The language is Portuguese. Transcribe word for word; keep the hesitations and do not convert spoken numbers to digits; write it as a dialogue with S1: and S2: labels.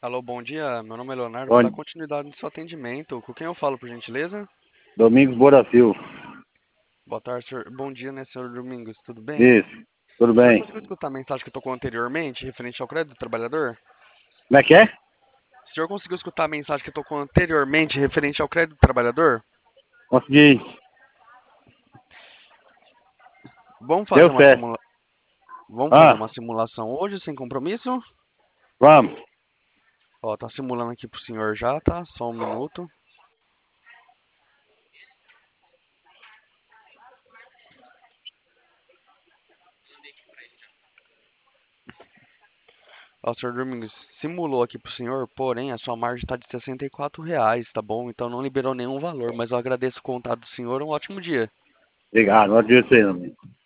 S1: Alô, bom dia. Meu nome é Leonardo. Vou dar
S2: Bom,
S1: continuidade no seu atendimento. Com quem eu falo, por gentileza?
S2: Domingos Borafil.
S1: Boa tarde, senhor. Bom dia, né, senhor Domingos? Tudo bem?
S2: Isso, tudo
S1: O senhor
S2: bem.
S1: conseguiu escutar a mensagem que tocou anteriormente, referente ao crédito do trabalhador?
S2: Como é que é?
S1: O senhor conseguiu escutar a mensagem que tocou anteriormente, referente ao crédito do trabalhador?
S2: Consegui.
S1: Vamos fazer
S2: Deu
S1: uma
S2: certo.
S1: simula... Vamos fazer
S2: Ah,
S1: uma simulação hoje, sem compromisso?
S2: vamos.
S1: Ó, tá simulando aqui pro senhor já, tá? Só um minuto. Ó, senhor Domingos, simulou aqui pro senhor, porém a sua margem tá de sessenta e quatro reais, tá bom? Então não liberou nenhum valor, mas eu agradeço o contato do senhor. Um ótimo dia.
S2: Obrigado, não adianta aí, amigo.